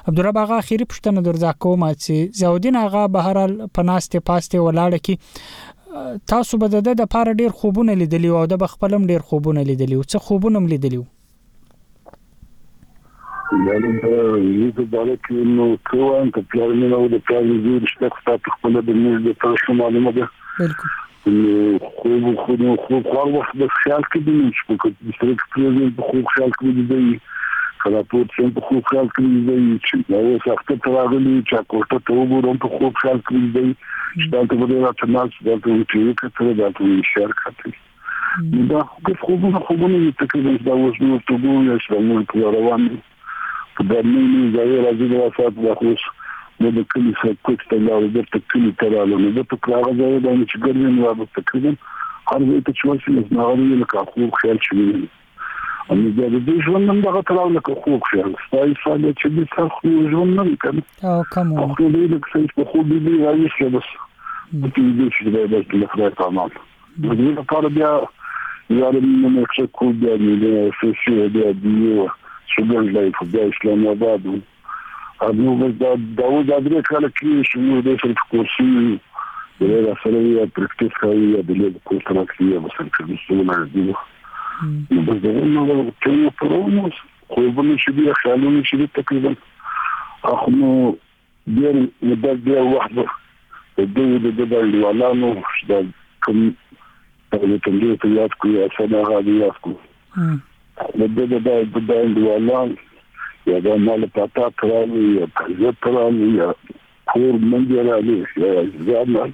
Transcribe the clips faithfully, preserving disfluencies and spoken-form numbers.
عبدالرب آغا اخیری پوښتنه درځه کوم چې ضیاءالدین آغا بهرحال پناسته پاسته ولاړ کی تاسو به د د پاره ډیر خوبونه لیدلی او د بخپلم ډیر خوبونه لیدلی او څه خوبونه لیدلی یعنی یو د بالک نو کوان ته پلان نو د پلان دې رښتیا خاطر خپل د مې د تاسو معلومه ده بالکل خو خو خو خو وخت د خیال کې دي چې په دستریک پرېزنټ خو خیال کې دي کله په څنګه په خو خیال کې دي چې دا یو څه تراغلي چې کوټه ته وګورم په خو خیال کې دي چې دا ته ودی راځي دا ته چې کته دا ته شرکت دا خو خو خو نه تقریبا دا اوس نو ته ګورې چې موږ په روان په دې ځای راځي دا سات د خو نو د کلی څخه کوټه لا د کلی تراله نو د پکړه ځای د چې ګرځي نو د تقریبا هر ځای ته چې وایي نو هغه له خو خیال شي ان دا د ژوند نن دغه تراو له خو خیال ستای فعال چې د څخه ژوند نه کړي او کوم خو دې د څه په خو دې راځي چې بس د دې چې د دې خبره تمام د دې لپاره بیا یاره نو څه کو دې د فشي دې دیو شګل لای په اسلام آباد نو دا دا و دا درې کاله کې شنو د څه کورسي د سره یې پریکټیس کوي د دې کورس راکړي او څه کوي څه نه دي نو د دې نو چې په رومو خو په نشي بیا خیالونه شي تقریبا اخو نو ډېر مدد ډېر وخت د دې د دې د ولانو د کوم د دې ته یاد کوي اصله غادي یاد کوي د دې د د د ولانو یا دا مال پتا کړی یا پرځه کړی یا کور منځ راځي یا ځان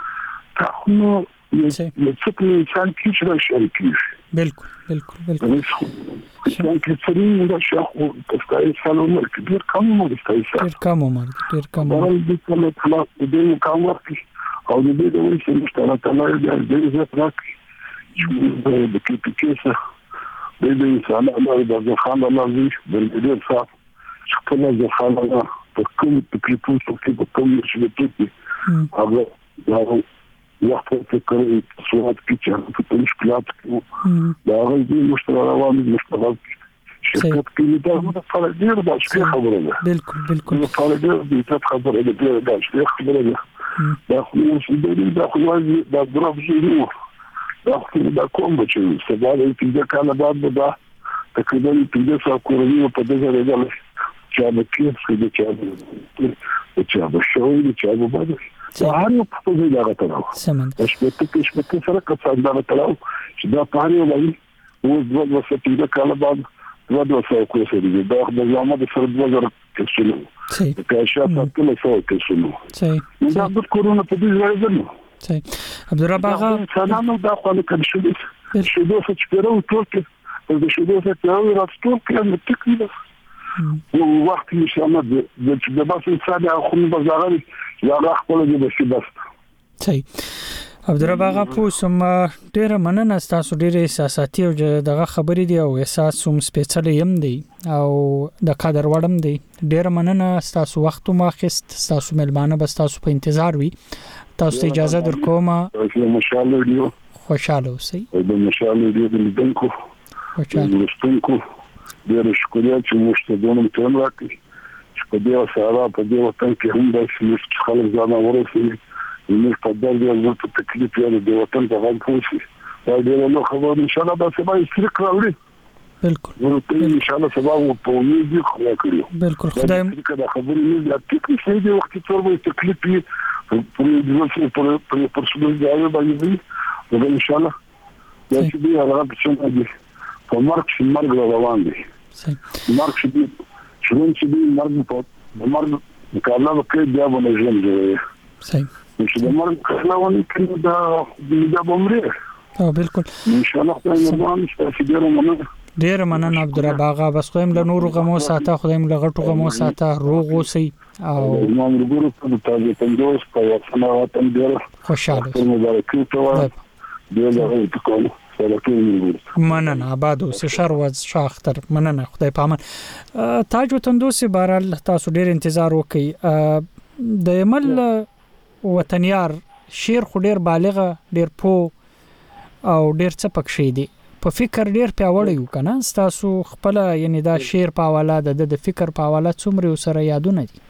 نو یو څه په انسان کې چې شریکي بالکل بالکل بالکل څنګه چې څرین دا شاخو تاسو سلام علیکم ډیر کم مو ستاسو ډیر کم مو ډیر کم مو د کومه خلاص دې کوم وخت او دې د وایي چې مشترک الله دې دې راکړي چې د کې کې د انسان الله د ځخان الله دې د دې صاحب څنګه ځخان الله په کوم تکلیفونو کې په کوم چې دې هغه دا وخت ته کوي سواد کې چې په مشکلات کې دا غوږی مشترک روان مشترک شرکت کې دا په ډیر د څه خبره ده بالکل بالکل په ډیر د څه خبره ده دا څه خبره ده دا خو چې دې دا خو دا ضرب زیرو دا خو دا کوم چې سبا دې په کاله بعد دا تقریبا په څه کورنۍ په دغه ډول چې د کیسې د چا د چا د شوې د چا د باندې هر یو په دې ځای راځي سمون شپته کې شپته سره کڅا دا راځي چې دا په هر یو باندې و د وسه په کاله بعد و د وسه کوڅه دي دا د زموږ د سر د وزر کې شنو چې شاته کله څو کې شنو دا د کورونا په دې ځای ده صحیح عبدالرب آغا سلام دا خو له کله شو چې دوه څه پیرو ټول کې د شودو څه پیرو راځو کې نو تکلیف او وخت نشامه د د باسي ساده خو په ځاغلي یا خپل دې بشي بس صحیح عبدالرب آغا پوسم ډیره مننه تاسو ډیره احساساتي او دغه خبرې دی او احساس هم سپیڅلی هم دی او د قدر وړم دی ډیره مننه تاسو وخت مو اخیست تاسو ملمانه بس تاسو په انتظار وي تاسو اجازه درکوم مشاله ویډیو خوشاله اوسئ د مشاله ویډیو د لیدونکو خوشاله لیدونکو ډیر شکریہ چې موږ ته دونه ټیم راکړي چې په دې سره په دې وطن کې هم د شي خلک ځان ورسوي موږ په دې ځای ته تکلیف یې د وطن په غږ پوښي دا ډیر نو خبر ان شاء الله به سبا یې راوړي بالکل ورته ان شاء الله سبا مو په دې خو کړو بالکل خدای دا خبرې نه د تکلیف دې وخت ته ورته تکلیف یې په دې ځای په په پرسونل ځای باندې ان شاء الله دا چې دې هغه څه دي په مرګ شي مرګ روان دي مرګ شي شلون چې دې مرګ په مرګ کارلا وکړي بیا ونه ژوند دی صحیح چې د مرګ کارلا ونه کړي دا دا بمره او بالکل ان شاء الله خدای نظام چې ډیره مننه ډیره مننه عبدالرب آغا بس خو هم له نورو غمو ساته خدای هم له غټو غمو ساته روغ اوسئ او ما مرګورو په تاسو پندوس په وطن وطن ډیره خوشاله مبارک ته ډیره کوم مننه آباد اوسئ شر وز شاختر مننه خدای پامن تاج وطندوس بهرال تاسو ډیر انتظار وکي د عمل وطنیار شیر خو ډیر بالغه ډیر پو او ډیر څه پکې دي په فکر ډیر پیاوړی یو کنه تاسو خپل یعنی دا شعر په حواله د د فکر په حواله څومره سره یادونه دي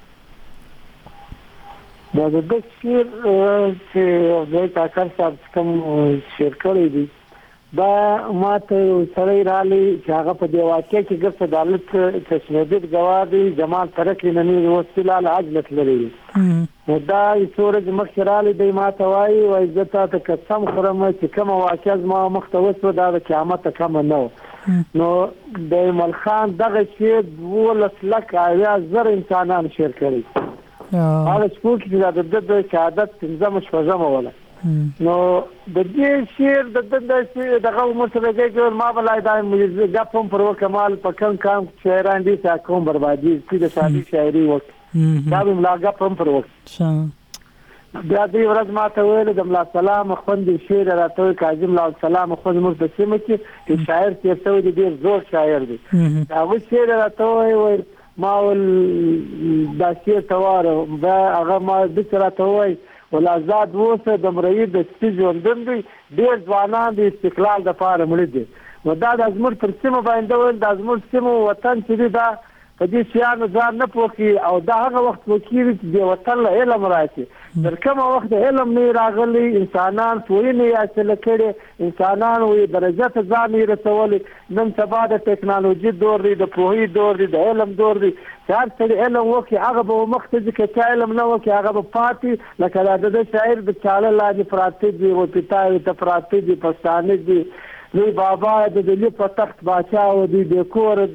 دا د شعر چې د کاکر صاحب کوم شعر کړی دی دا ماته سړی رالی چې هغه په دی واقع کې ګرځ عدالت تشدید گواهی جمال ترکی ننی وسیلال عجلت لري نو دا سورج مخرالی دی ماته وای او عزت ته قسم خورم چې کوم واقع ما مختوس دا د قیامت کم نه نو د ملخان دغه شی ولس لک یا زر انسانان شیر کړي هغه سپورت چې د د شهادت تنظیم شوزم ولا نو د دې شعر د د دغه مسلګي چې ما بلای دا د پم پر کمال په کم کم شاعران دي چې کوم بربادي چې د شادي شاعري وخت دا به ملاګه پم پر وخت بیا دې ورځ ما ته ویل د ملا سلام خوند شعر راته کاظم الله سلام خوند مرته سیمه کې شاعر چې ته دې زور شاعر دی دا و شعر راته ویل ما ول دا شعر تواره دا هغه ما د راته وای ول آزاد وسه د مرید د سپیژوندن دي ډیر ځوانان د استقلال د پاره مړ دي نو دا د ازمر تر سیمه باندې ول د ازمر سیمه وطن چې دا په دې شیانو ځان نه پوکي او دا هغه وخت وکړي چې د وطن له علم راځي تر کومه وخت علم نه راغلي انسانان پوهې نه حاصل کړي انسانان وې درجه ته ځان یې رسولي نن سبا د ټکنالوژي دور دی د پوهې دور دی د علم دور دی هر څه علم وکي هغه به مختلف کې علم نه وکي هغه به پاتې لکه د شاعر د چاله لاندې پراته دي او پتاوي ته پراته دي پښتانه دي نو بابا د دې په تخت بادشاہ او د کور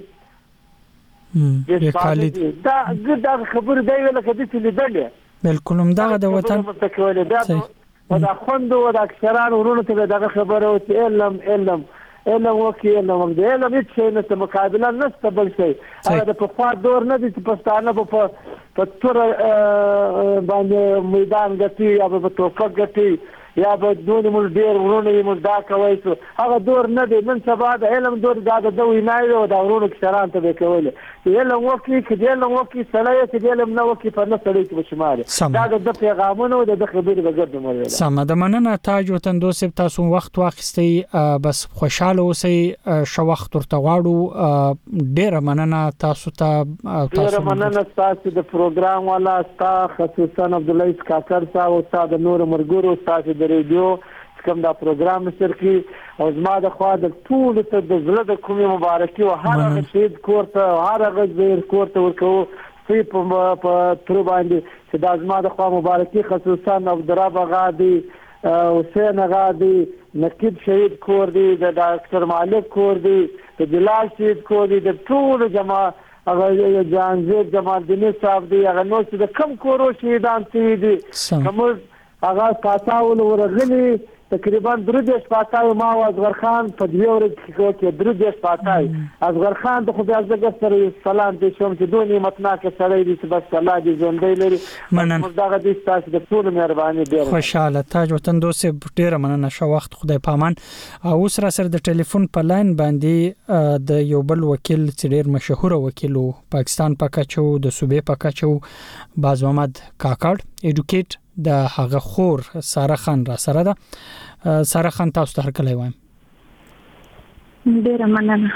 دا دا خبر دی لکه د څه لیدلې بالکل هم دا د وطن او دا خوند او دا اکثران ورونو ته دا خبره او علم علم علم وکي علم د علم هیڅ نه ته مقابله نشته بل شي هغه د په خوا دور نه دي چې پښتانه په په تور باندې میدان غټي یا په توپک غټي یا به دون مول ډیر ورونه یې مول دا کوي هغه دور نه دی نن سبا د علم دور دا د دوی نه او دا ورونه کسران ته کوي علم وکي چې علم وکي سړی چې علم نه وکي په نه سړی کې بشماره دا د پیغامونو د خبرې بغیر مړ سم د مننه تاج وطن دوست تاسو وخت واخستي بس خوشاله اوسئ شو وخت ورته غواړو ډیر مننه تاسو ته تاسو ډیر مننه تاسو د پروګرام والا تاسو خصوصا عبد الله کاکر صاحب او تاسو نور مرګورو تاسو د ریډیو کوم دا پروګرام نشر کی او زما د خوا د ټول ته د زړه د کومې مبارکي او هر هغه شهید کورته هر هغه زیر کورته ورکو سی په په تر باندې چې د زما د خوا مبارکي خصوصا عبدالرب غادي حسین غادي نقیب شهید کور دی د ډاکټر مالک کور دی د بلال شهید کور دی د ټول جما هغه جانزید جمال دین صاحب دی هغه نو چې د کم کورو شهیدان شوي دي کوم هغه پاتاول ورغلي تقریبا درودش پاتای ما او اصغر خان په دې ورځ کې درودش پاتای اصغر خان د خدای عزت سره سلام دې شوم چې دوه نعمتناک سره دې بس الله دې ژوندۍ لري مننه دغه دې تاسو د ټول مهرباني ډیر خوشاله تاج وطن دوست ډیر مننه شو وخت خدای پامان او سره سره د ټلیفون په لاین باندې د یو بل وکیل چې ډیر مشهور وکیل پاکستان پکاچو د صوبې پکاچو باز محمد کاکړ اډوکیټ د هغه خور ساره خان را سره ده ساره خان تاسو ته هرکلی وایم ډیره مننه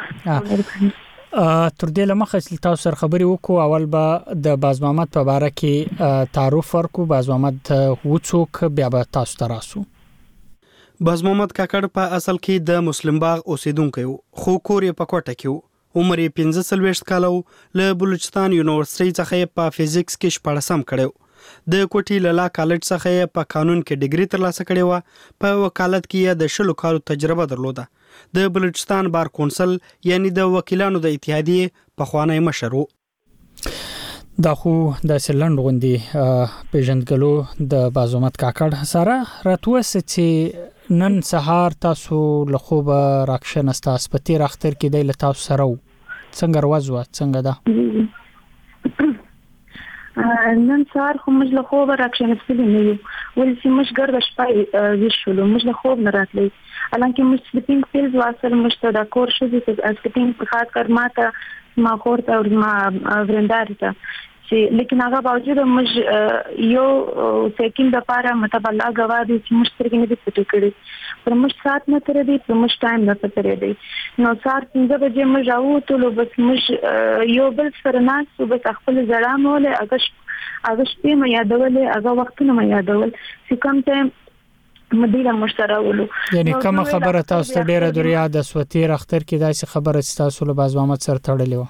تر دې لمخه چې تاسو سره خبرې وکړو اول به د باز محمد په باره کې تعارف ورکړو باز محمد وڅوک بیا به تاسو ته راسو باز محمد کاکړ په اصل کې د مسلم باغ اوسیدونکی و خو کور یې په کوټه کې و عمر یې پنځه څلوېښت کاله و له بلوچستان یونیورسيټي څخه په فزیکس کې شپاړسم کړی د کوټي لالا کالج څخه په قانون کې ډیګري ترلاسه کړې و په وکالت کې د شلو کالو تجربه درلوده د بلوچستان بار کونسل یعنی د وکیلانو د اتحادیې په خوانی مشر و دا خو د سلند غوندي پیژندګلو د باز محمد کاکړ سره راتوس چې نن سهار تاسو له خوب راکښن استاس پتی راختر کې د تاسو سره څنګه ورځو څنګه ده نن سهار خو موږ له خوبه راکښېنستلي نه یو ولې چې موږ ګرده شپه ویښ شولو موږ له خوب نه راتلی حالانکې موږ سلیپینګ پیلز واخیستل موږ ته دا کور ښځې ته سلیپینګ په خاطر ما ته زما خور ته او زما ورېندارې ته چې لیکن هغه باوجود موږ یو سیکنډ لپاره مطلب الله غواړي چې موږ سترګې نه دي پټې کړې پر موږ سات نه تر دې پر موږ ټایم نه تر دې نو سات څنګه به موږ راوته لو بس موږ یو بل سره ناس بس خپل زړه موله هغه هغه شپې مې یادولې هغه وختونه مې یادول چې کوم ټایم مدیره مشترولو یعنی کوم خبره تاسو ته ډیره دریا د سوتیر اختر کې داسې خبره تاسو له باز محمد سره تړلې و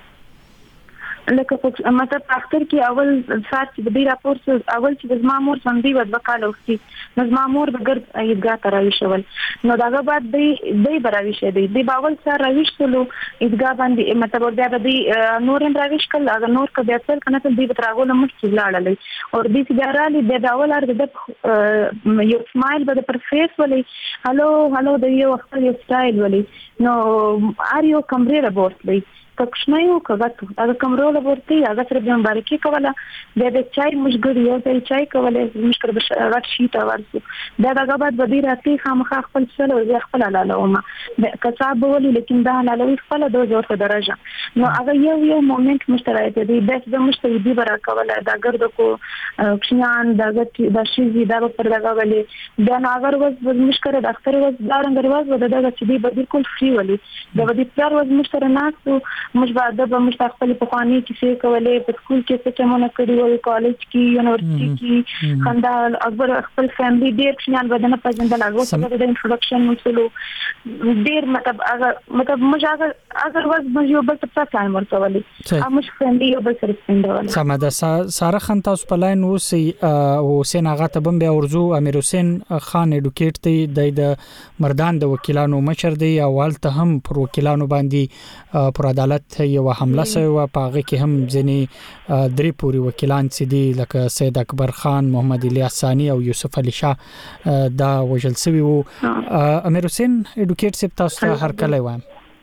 لکه په مطلب اختر کې اول سات چې د راپور سره اول چې د مامور باندې ود وکاله وختي د مامور بغیر ایدګا تراوي شول نو داغه بعد دی دی براوي شه دی د باول سره راوي شلو ایدګا باندې مطلب بیا د نورم راوي شکل اگر نور کبه اصل کنه ته دی بتراغو له مخ چې لاړلې او د سیګارالي د باول ار د یو سمایل به پر فیس ولې هالو هالو د یو خپل سټایل ولې نو ار یو کمرې راوړلې کښنه یو کغه هغه کمرو له ورته هغه سره د مبارکي کوله د د چای مشګړی یو د چای کوله مشکر بشارت شي تا ورسو دا دغه بعد بدی راته خامخ خپل سره او خپل لاله ما کتاب ولي لیکن دا لاله خپل د زور درجه نو هغه یو یو مومنت مشترک دی بس د مشتری دی برا کوله دا ګرد کو کښنان دا د شي دا پر دغه ولي دا ناګر وز مشکره د اختر وز دا رنګ ورځ و دغه چې دی بالکل فری ولي دا بدی پر وز مشترک ناس مش بعد به مستقبل په خواني کې څه کولې په سکول کې څه چمونه کړی وو کالج کې یونیورسيټي کې خندا اکبر خپل فیملی ډیر څنګه بدنه پېژندل هغه څه د انټروډکشن مسلو ډیر مطلب هغه مطلب مش هغه اگر وز مې یو بل څه ټایم ورکولې مش فیملی یو بل سره سپینډول سم ده ساره خان تاسو په لاین اوسې او حسین هغه ته بم بیا ورزو امیر حسین خان اډوکیټ دی د مردان د وکیلانو مشر دی او ولته هم پر وکیلانو باندې پر عدالت یو حمله شوه په هغه کې هم ځنی درې پوری وکیلان چې دي لکه سید اکبر خان محمد الیاس ثانی او یوسف علی شاه دا وجل سوي وو امیر حسین اډوکیټ سپ تاسو ته هر کله وایم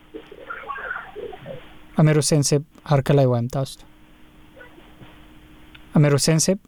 امیر حسین سپ هر کله وایم تاسو امیر حسین سپ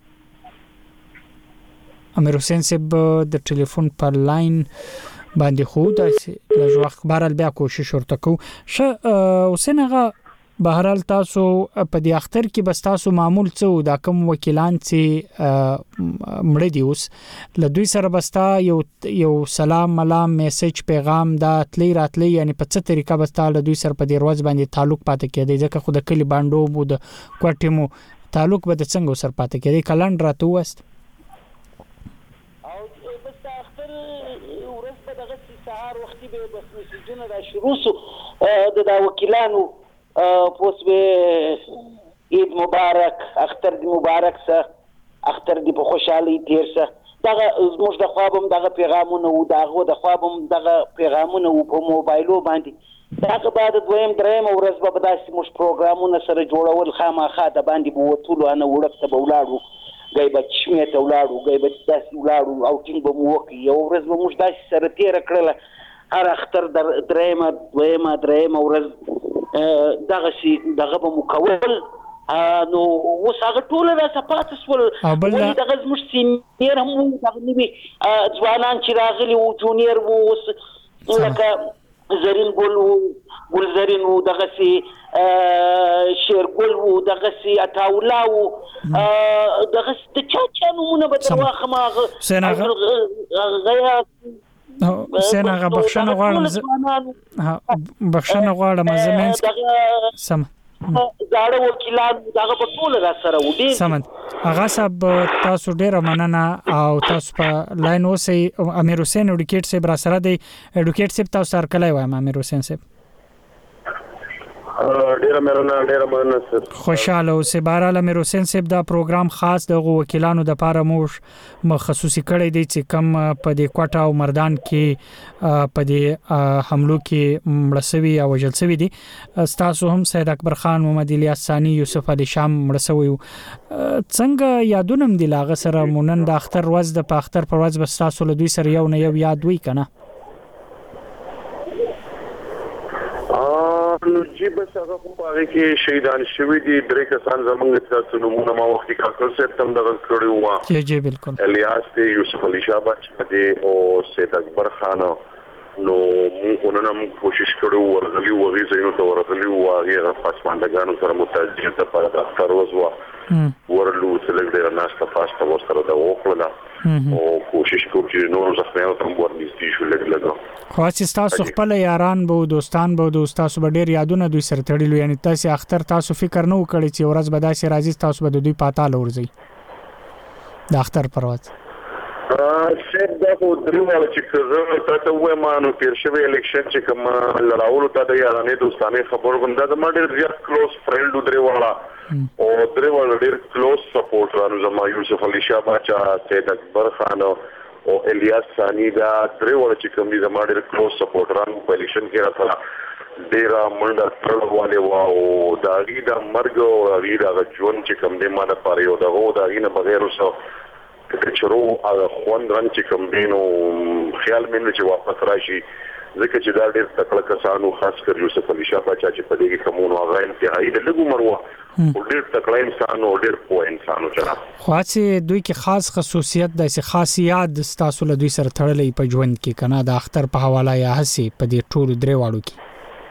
امیر حسین سپ د ټلیفون پر لاین باندې خو د لږ وخت بهرال بیا کوشش ورته کو ش حسین هغه بهرال تاسو په دې اختر کې بس تاسو معمول څه دا کوم وکیلان چې مړ دي اوس له دوی سره بستا یو یو سلام ملام میسج پیغام دا تلی راتلی یعنی په څه طریقه بستا له دوی سره په دې ورځ باندې تعلق پاتې کېدی ځکه خو د کلی باندې مو د کوټې مو تعلق به د څنګه سره پاتې کېدی کلند راته وست به بس مسجونه را شروع سو د دا وکیلانو پوس به عید مبارک اختر دی مبارک سه اختر دی په خوشحالي تیر سه دغه زموږ د خوابم دغه پیغامونه و دغه د خوابم دغه پیغامونه و په موبایلو باندې دغه بعد دویم دریم ورځ به داسې موږ پروګرامونه سره جوړول خامخا د باندې بوتلو انا وړکته بولاړو غیبت شمه ته ولاړو غیبت داسې ولاړو او ټینګ به مو وکي یو ورځ به موږ داسې سره تیر کړل هر اختر در درېما دویما درېما ورځ دغه شي دغه به مکول نو اوس هغه ټول را صفات سول ولې دغه زموږ سینیر هم دغه نیوي ځوانان چې راغلي وو جونیر وو اوس لکه زرین ګل وو ګل زرین وو دغه سي شیر ګل وو دغه سي عطاولا وو دغه د چا چا نمونه به درواخه ما غیا حسین هغه بخښنه غواړم بخښنه غواړم زمين سم زاړه وکیلان دغه په ټول را سره ودی سم هغه صاحب تاسو ډیره مننه او تاسو په لاین اوسې امیر حسین اډوکیټ صاحب را سره دی اډوکیټ صاحب تاسو سره کله وایم امیر حسین صاحب ډیره مننه ډیره مننه سر خوشاله اوسه بهرال امیر حسین صاحب دا پروګرام خاص د وکیلانو د لپاره موږ مخصوصي کړی دی چې کم په دې کوټه او مردان کې په دې حملو کې مړسوي او وجلسوي دي تاسو هم سید اکبر خان محمد الیاس ثانی یوسف علی شام مړسوي څنګه یادونم دی لاغه سره مونن د اختر ورځ د پاختر پر ورځ بس تاسو له دوی سره یو نه یو یاد وی کنه جی بس هغه په هغه کې شهیدان شوی دي درې کسان زمونږ تاسو نمونه ما وختي کاکل سپتم دغه کړی و جی جی بالکل الیاس ته یوسف علی شاه بچ دې او سید اکبر خان نو موږ نن هم کوشش کړو ورغلي وغي زینو ته ورغلي او هغه پاسماندګانو سره متعلق د پر د اختر وزوا ورلو څلګ ډیر ناشته پاسته ورسره دا وکړه او کوشش کوم چې نور ځخنه ته ورنيستي شو لګ لګ خو چې تاسو خپل یاران به دوستان به د تاسو به ډیر یادونه دوی سره تړلو یعنی تاسو اختر تاسو فکر نه وکړي چې ورځ به داسې راځي تاسو به دوی پاتاله ورځي د اختر پرواز شیخ دا خو دریواله چې کزه تاسو وې مانو پیر شوی الیکشن چې کوم لړاولو ته د یارانې دوستانه خبر غونډه د ماډر زیات کلوز فرند دریواله او دریواله ډیر کلوز سپورټ رانو زما یوسف علي شاه باچا سید اکبر خان او الیاس ثانی دا دریواله چې کوم دي د ماډر کلوز سپورټ رانو په الیکشن کې راځه ډیر منډه تړلواله وا او دا غي د مرګ او غي د ژوند چې کوم دي ما د پاره یو دغه دا غي نه بغیر وسو چرو هغه خوند ران چې کوم دینو خیال مې نه چې واپس راشي ځکه چې دا ډېر تکړه کسانو خاص کر یوسف علي شاه باچا چې په دې کې کومو هغه انتهایی د لګو مروه او ډېر تکړه انسان او ډېر پوه انسان جناب خو چې دوی کې خاص خصوصیت د خاصیات ستاسو له دوی سره تړلې په ژوند کې کنه د اختر په حواله یا هسي په دې ټول درې واړو کې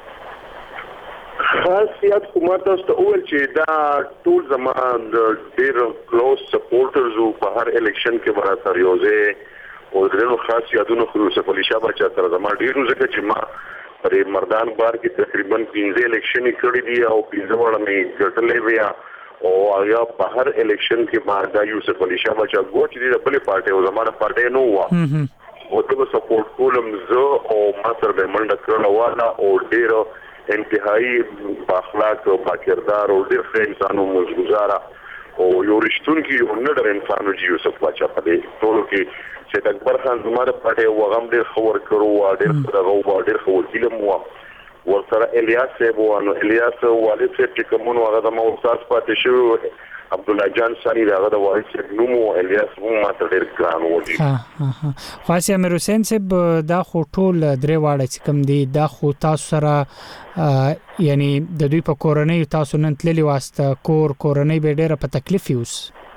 خاصیت کومه تاسو ته اول چې دا ټول زمان د ډیر کلوز سپورټرز او په هر الیکشن کې برابر یوځه او درنو خاصیتونو خو یوسف علي شاه باچا سره زما ډیرو ځکه چې ما پرې مردان بار کې تقریبا پنځه الیکشن کړي دي او پنځه وړ مې ګټلې ویا او هغه په هر الیکشن کې ما دا یوسف علي شاه باچا ګوت دي د بلې پارټي او زما پارټي نو وا او ته سپورټ کولم زه او ما سره د منډه کړه والا او ډیرو انتهایی اخلاق او باکردار او ډیر ښه انسانو مزګزاره او یو رښتونکي او نډر انسانو چې یوسف باچا په دې ټولو کې چې د اکبر خان زماره پټه او غم ډیر خبر کړو او ډیر دغه او ډیر خو وکیل مو ورسره الیاس صاحب او نو الیاس والد صاحب چې کومو هغه د مو استاد پاتې شو عبد الله جان ساری دغه د والد صاحب نو الیاس مو ماته ډیر ګران وږي ها ها خاصه امیر حسین صاحب دا خو ټول درې واړه چې کوم دي دا خو تاسو سره یعنی د دوی په کورنۍ تاسو نن تللی واسطه کور کورنۍ به ډیره په تکلیف یوس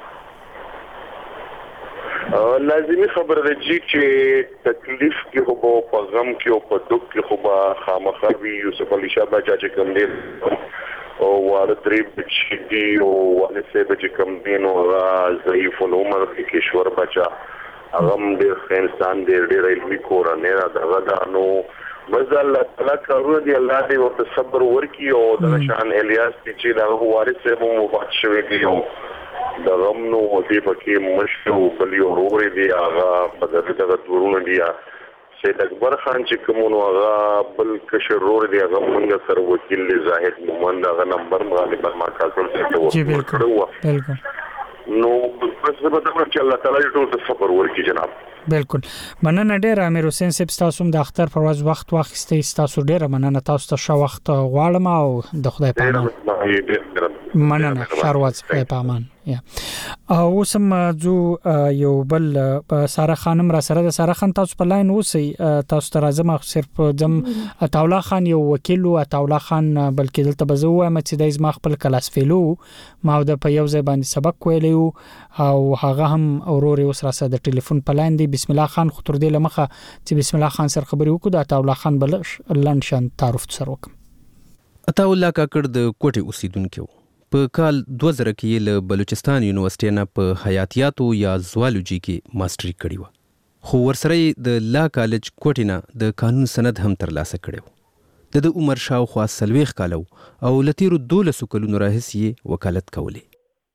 لازمي خبره ده چې تکلیف کې خو په غم کې او په دک کې خو به خامخا وي یوسف علي شاه باچا چې کوم دی او والد درې بچی دی او والد صاحب چې کوم دی نو ضعیف العمر کشور باچا هغه ډېر انسان دی ډېر علمي کورنۍ را دغه دا نو بس الله تعالی کارونه دی الله دې ورته صبر ورکړي او د شان الیاس چې دا والد صاحب مو بچ شوی دی او د غمنو دې پکې مشو بلی اورور دی هغه په دغه دغه ورونه دی سید اکبر خان چې کومو هغه بل کشر رور دی هغه موږ سره وکیل زاهد مومند هغه نمبر غالبا ما کاټول څه جی بالکل نو بس په دغه چې الله تعالی ټول صبر ورکړي جناب بالکل مننه ډیر امیر حسین صاحب تاسو د اختر پر ورځ وخت واخیستئ تاسو ډیر مننه تاسو ته شو وخت غواړم او د خدای په امان مننه شارواز په امان یا او سم جو یو بل ساره خانم را سره د ساره خان تاسو په لاین اوسئ تاسو ته راځم صرف زم عطاولا خان یو وکیل او عطاولا خان بلکې دلته بزو وایم چې د ازما خپل کلاس فیلو ما د په یو ځای باندې سبق ویلو او هغه هم اورور یو سره د ټلیفون په لاین دی بسم الله خان خطر دی لمخه چې بسم الله خان سره خبرې وکړو د عطاولا خان بل لنشن تعارف سره وکم عطاولا کاکړ د کوټي اوسیدونکو په کال دوه زره کې له بلوچستان یونیورسيټي نه په حیاتیاتو یا زوالوجي کې ماستري کړی و خو ورسره د لا کالج کوټي نه د قانون سند هم ترلاسه کړو د عمر شاوخوا سلويخ کالو او لتیرو دولسو کلونو راهسي وکالت کوله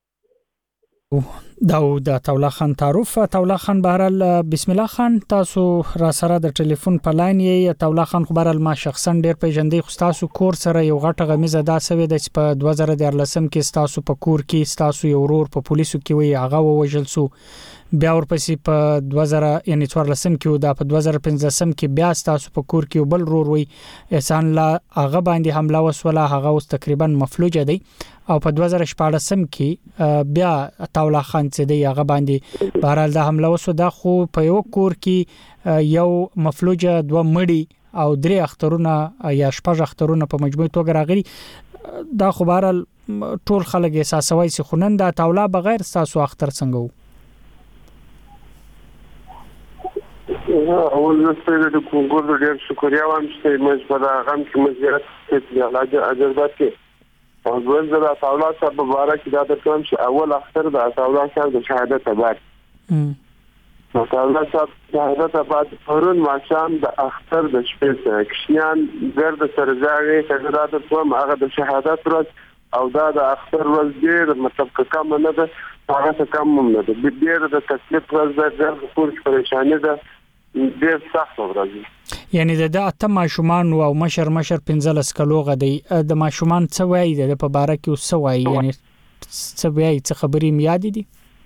داود عطاولا خان تعارف عطاولا خان بهرال بسم الله خان تاسو را سره د ټلیفون په لاین یې عطاولا خان خو بهرال ما شخصا ډیر پیژندې خو تاسو کور سره یو غټه غمیزه دا سوي د په دوه زره دیارلسم کې تاسو په کور کې تاسو یو ورور په پولیسو کې وی هغه ووجل سو بیا ورپسې په دوه زره یعنی څوارلسم کې دا په دوه زره پنځلسم کې بیا تاسو په کور کې بل ورور وی احسان لا هغه باندې حمله وسوله هغه اوس تقریبا مفلوج دی او په دوه زره شپږم کې بیا عطاولا خان چې دی هغه باندې بهرال د حمله وسو دا خو په یو کور کې یو مفلوج دوه مړی او درې اخترونه یا شپږ اخترونه په مجموعي توګه راغلي دا خو بهرال ټول خلک احساسوي چې خونن د عطاولا بغیر تاسو اختر څنګه اول زه د کونګور د ډېر شکریا وایم چې موږ په دا غم کې مزیات کې علاج اجازه کې او ځل د تاولا صاحب مبارک دا د کوم چې اول اختر د تاولا صاحب د شهادت بعد نو تاولا صاحب شهادت بعد پرون ماشام د اختر د شپې کښنان ګرد سرزاغي څنګه د کوم هغه د شهادت ورځ او دا د اختر ورځ ډېر مطلب کم نه ده هغه څه کم نه ده ډېر د تکلیف ورځ د پورش پریشانی ده ډېر سخت ورځ یعنی د اته ماشومان او مشر مشر پنځلس کلوغه دی د ماشومان څه وایي د په باره کې څه وایي یعنی څه وایي څه خبرې میاد دي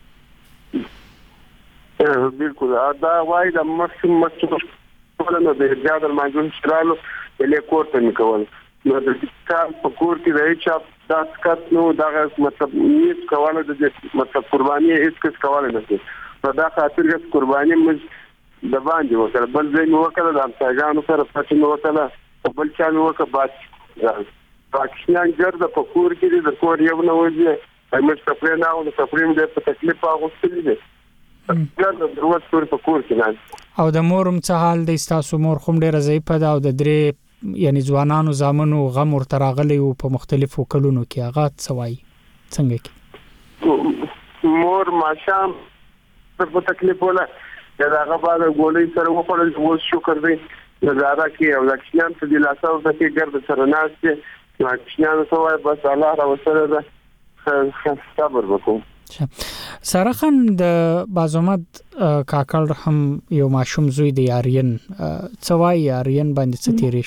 بالکل دا وایي د مخکې مخکې ولنه د زیاتره ماجون شرالو د لیکور ته نکول نو د کار په کور کې د چا دا سکت نو دا مطلب نیت کوله د مطلب قرباني هیڅ کس کوله نه شي په دا خاطر چې قرباني مې د باندې وکړه بل ځای نو وکړه د امساګانو سره پاتې نو وکړه بل چا نو وکړه بات پاکستان ګرځه په کور کې د کور یو نو وځي همې سپرې نه او د سپرې د په تکلیف اغوستلې دي ګرځه دروازه کور په کور کې نه او د مورم څه حال دی تاسو مور کوم ډیره ضعیفه ده او د درې یعنی ځوانانو زامنو غم ورتراغلي او په مختلفو کلونو کې هغه سوای څنګه کې مور ماشام په تکلیف ولا دا هغه بعد ګولې سره وخړل او شکر دې نظاره کې او لکشنان ته د لاسو د کې ګرد سره ناشته لکشنان سوای بس الله را وسره ده صبر وکړو ساره خان د بازومد کاکړ هم یو ماشوم زوی دی یارین څوای یارین باندې ستیریش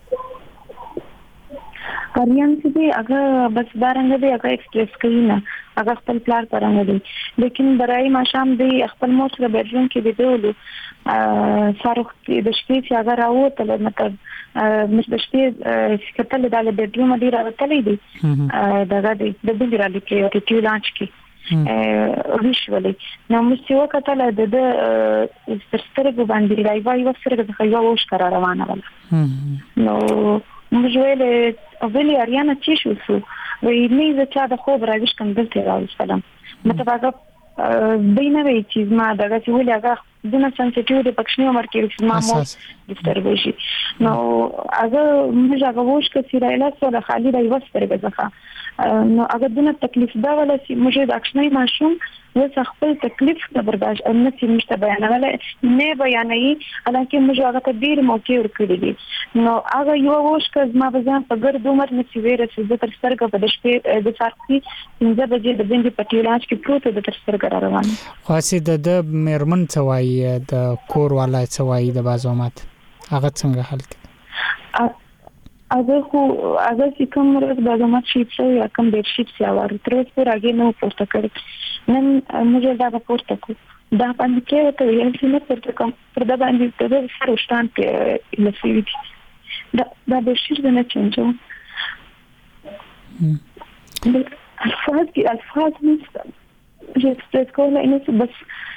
اریان چې دی هغه بس بارنګ دی هغه ایکسپریس کوي نه هغه خپل پلان پرانګ دی لیکن برای ما شام دی خپل مور سره بیډروم کې دی ډولو سارخ د شپې چې هغه راوته مطلب مش د شپې کتل د بیډروم دی راوتلې دی دا دی د بل را دي کې ټیو لانچ کې ویشولې نو مستي وکټل د د سترګو باندې راوي وسره د خیوا وښ قرار روانه ولا نو موږ ویلې ویلې اریانا چې شو سو وې نه زه چا د خوب راوښ کوم دلته راوستم متفاقه بینه وی چې ما دغه چې ولې هغه دنه سنسټیو د پښنی عمر کې چې ما مو ډیسټرب شي نو هغه موږ هغه وښ کې رااله سره خالي راي وسره ځخه نو هغه دنه تکلیف دا ولا چې موږ د اکشنۍ ماشوم وڅ خپل تکلیف نه برداشت او نه چې مشته بیانول نه بیانې الکه موږ هغه ته ډیر موقع ورکړي دي نو هغه یو وښ کې ما بزان په ګرد عمر نه چې ویره چې د تر سترګې په د شپې د سارتي څنګه بجې د بندي پټیلاج کې پروت د تر سترګې روان خاصه د د مېرمن څوای د کور والا څوای د بازومات هغه څنګه حل کړي اگر خو اگر چې کوم مرز بازومات شي څو یا کوم د شي څو ور تر څو راګې نو پورته کړی نن موږ دا پورته کو دا باندې کې ته یې چې نه پورته کوم پر دا باندې ته سره شتان کې لسیږي دا دا د شي نه چنجو الفاظ کې الفاظ نشته چې څه کوله انه بس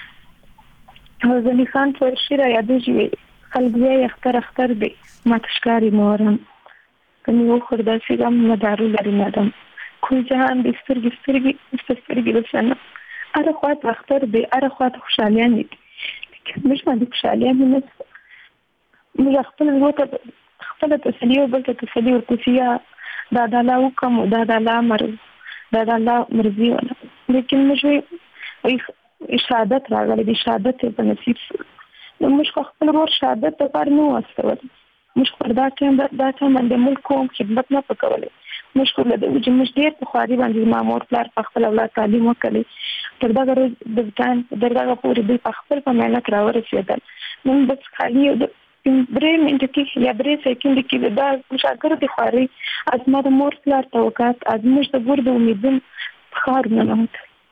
ځنې خان پر شي را یادېږي خلک یې اختر اختر دی ما تشکاری مورم کني و خردا سیګم مدارو لري مدام خو جهان د سترګې سترګې سترګې لسنه اره خواط اختر دی اره خواط خوشالیان دي مش باندې خوشالیان نه موږ خپل وته خپل تسلی او بل تسلی او تسیا دا د الله حکم دا د الله امر دا د الله مرضی ولا لیکن موږ شهادت راغلي دي شهادت په نصیب نو موږ خپل ور شهادت ته پر نو واستول موږ پر دا چې دا چې من د ملک کوم خدمت نه پکولې موږ کوله د چې موږ ډېر په خواري باندې مامور پلار په خپل اولاد تعلیم وکړي تر دا غره د ځان درغه پورې د خپل په مهنت راورسېدل نو بس خالي د برې منټ کې یا برې سکند کې دا مشاګر د خواري ازما د مور پلار توقعات از موږ د ګور د امیدون خار نه نه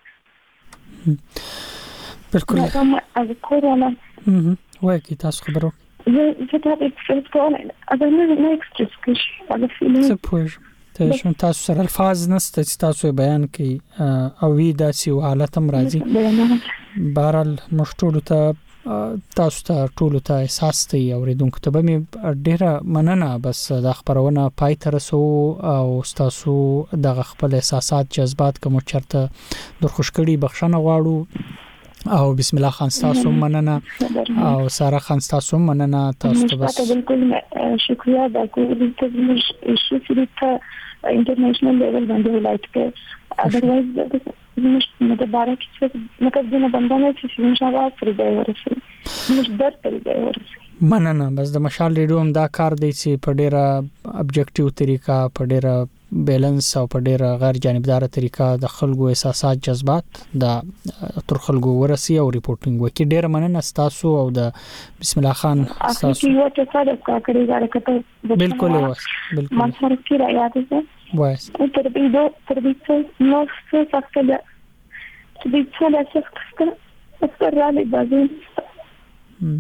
بالکل از کورونا وای کی تاسو خبرو زه زه دا اکسپریس کوم اگر نه نه اکسپریس کوم اگر فیلینګ څه پوه ته شون تاسو سره الفاظ نسته چې تاسو بیان کړي او وی داسې حالت هم راځي بهرال مشټول ته تاسو ته ټول ته احساس ته اوریدونکو ته به ډیره مننه بس د خبرونه پای ته رسو او تاسو د خپل احساسات جذبات کوم چرته د خوشکړي بخښنه غواړو او بسم الله خان تاسو مننه او سارا خان تاسو مننه تاسو ته بس بالکل شکریہ دا کوئی ته مش شکریہ ته انټرنیشنل لیول باندې ولایت کې اذروایز مش متبارک څه مطلب دنه بندانه چې ان شاء الله فري دی ورسي مش در فري دی ورسي مننه بس د مشال ریډیو هم دا کار دی چې په ډیره ابجیکټیو طریقه په ډیره بیلنس او په ډیره غیر جانبدار طریقه د خلکو احساسات جذبات د تر خلکو ورسي او ریپورټینګ وکړي. ډیره مننه تاسو او د بسم الله خان تاسو یو څه څه کا کړی دا راکته بالکل واس بالکل ما سره کې راځي څه واس تر دې دو تر دې څه نو څه څه ده چې دې څه ده څه څه را لې بازي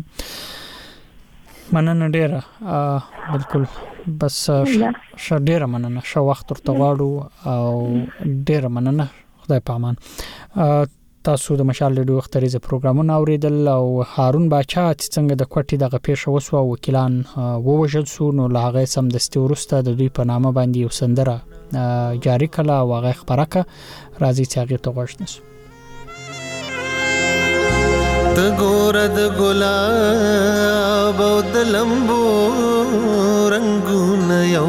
مننه ډیره بالکل بس ش ډیره مننه شو وخت ورته غواړو او ډیره مننه خدای پامان. تاسو د مشال ریډیو اختریزه پروګرامونه اوریدل او هارون باچا چې څنګه د کوټي دغه پیښه وسو وکیلان ووجل سو نو لاغه سم دستي ورسته د دوی په نامه باندې یو سندره جاری کړه او هغه خبرکه راځي چې هغه ته غوښتنس د ګورد ګلاب او د لمبو رنگونه یو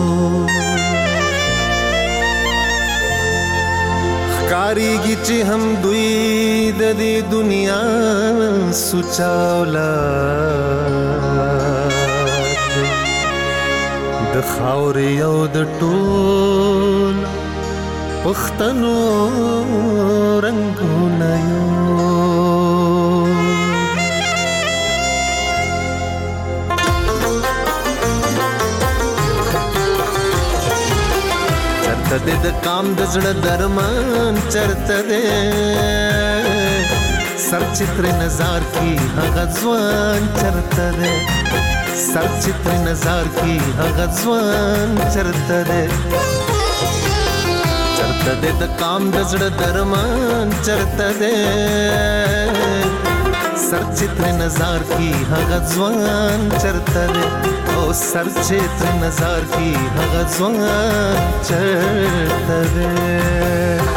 ښکاریږي چې هم دوی د دې دنیا سوچاولا د خاورې او د ټول پښتنو رنگونه یو چرته د کام د زړه درمان چرته ده سر چتر نظر کی هغه ځوان چرته ده سر چتر نظر کی هغه ځوان چرته ده چرته د کام د زړه درمان چرته ده سر چتر نظر کی هغه ځوان چرته ده او سر چتر نظر کی هغه ځوان چرته ده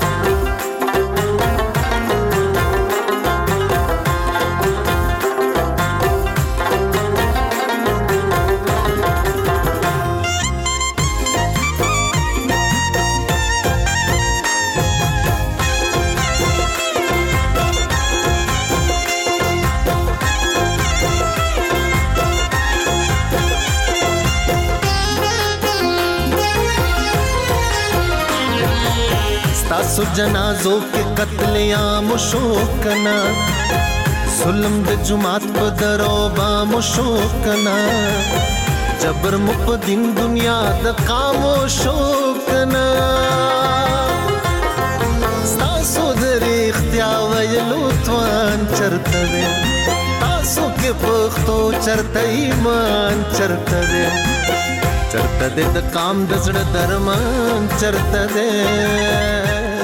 سو جنازو کے قتل عام شوکنا ظلم د جماعت په درو بام شوکنا جبر مقدم دنیا د قام شوکنا تاسو در اختیار ویلو توان چرته ده تاسو کې پختو چرته ایمان چرته ده چرته ده د قام د زړه درمان چرته ده